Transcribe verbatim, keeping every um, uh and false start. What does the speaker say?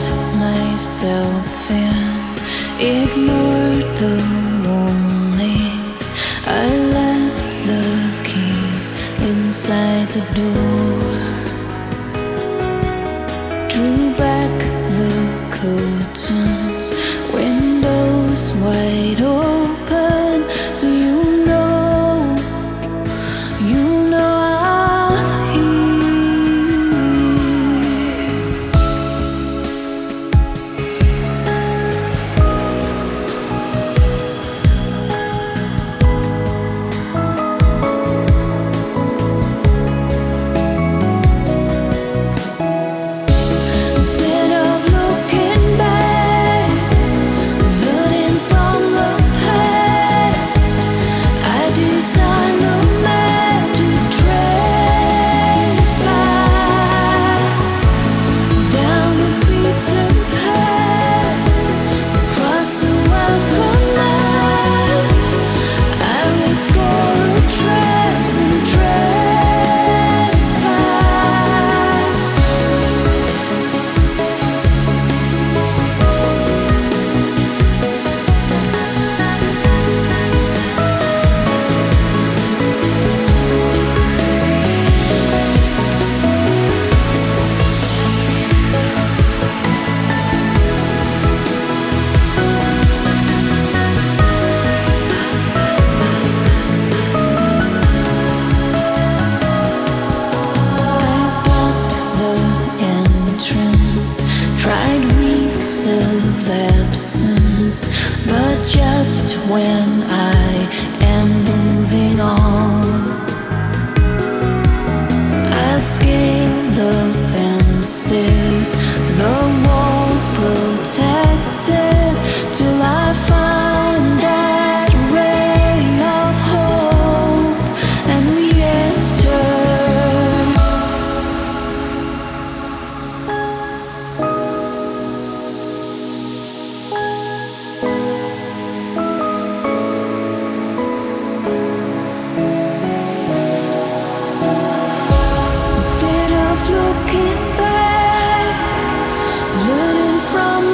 myself in, ignored the warnings. I left the keys inside the door, drew back the curtains, windows wide open, so you know, you know I'm here. Instead of looking back, learning from the past, I design a map to trespass down the beaten path, across the welcome mat. I risk all the traps and trespass. Tried weeks of absence, but just when I am moving on, I'd scale the fences, the walls protected, till I find that ray of hope and re-enter. Instead of looking back, learning from